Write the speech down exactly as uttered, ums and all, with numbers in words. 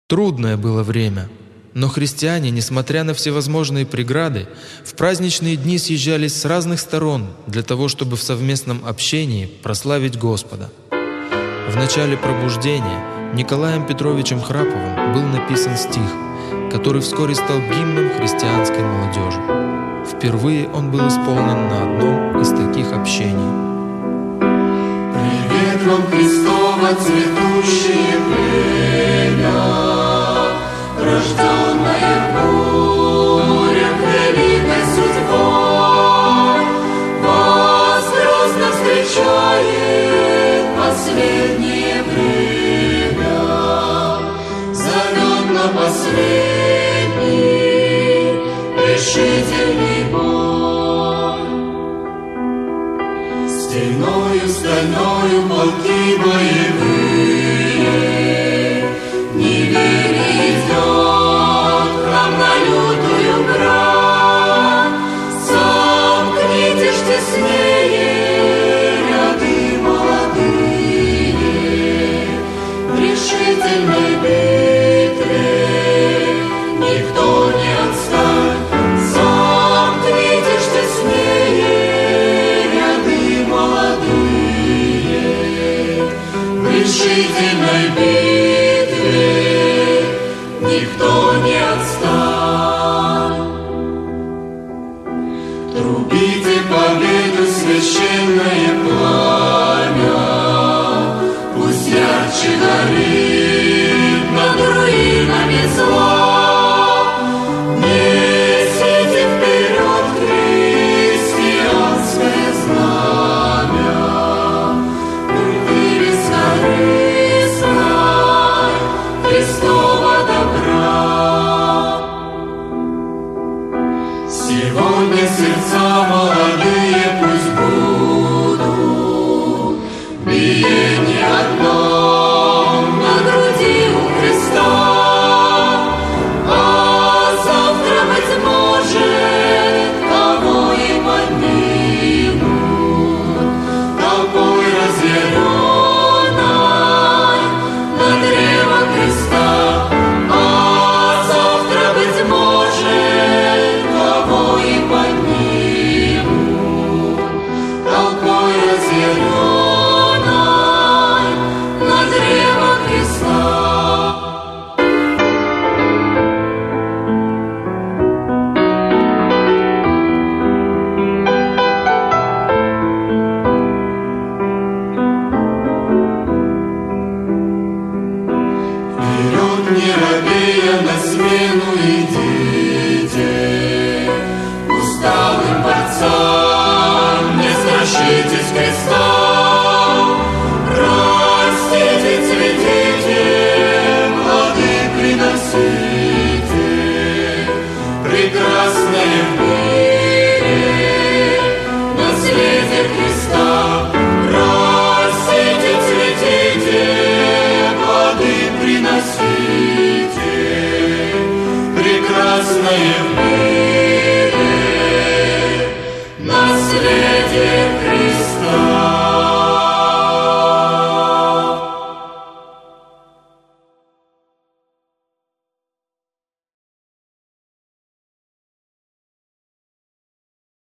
Трудное было время, но христиане, несмотря на всевозможные преграды, в праздничные дни съезжались с разных сторон для того, чтобы в совместном общении прославить Господа. В начале пробуждения Николаем Петровичем Храповым был написан стих, который вскоре стал гимном христианской молодежи. Впервые он был исполнен на одном из таких общений. Привет вам, Христово цветущее племя, рожденное в бурях великой судьбой, вас грозно встречает последнее время, зовет на последний решительный бой. Стеною стальною полки боевые, неверие идет к нам на лютую брань. Сомкнитесь теснее ряды молодые, в решительной битве никто не отстань. Сомкнитесь теснее ряды молодые, в решительной битве никто не отстань. Трубите победу, священное пламя, пусть ярче горит над руинами зла. Несите вперед христианское знамя, пульты бескорыстной Христова добра. Сегодня сердца молодые пусть будут биение одно на груди у Христа, а завтра, быть может, кого и поднимут толпой разъяренной на древо креста. А завтра, быть может, кого и поднимут толпой разъяренной на древо креста. Вперед, не робея, на смену идите, усталым борцам не страшитесь креста.